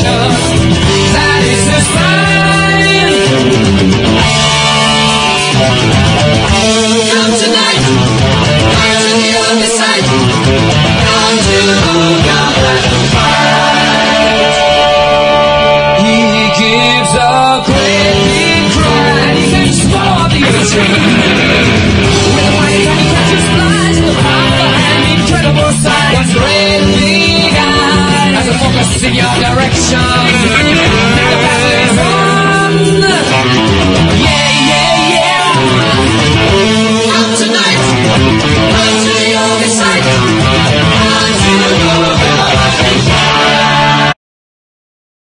direction. That is the sign. Come tonight, come to the other side. Come to God and fight. He gives a great big cry. He can swallow up the ocean. With a mighty hand he catches flies. The power and incredible size. One great big eye as a focus in your direction.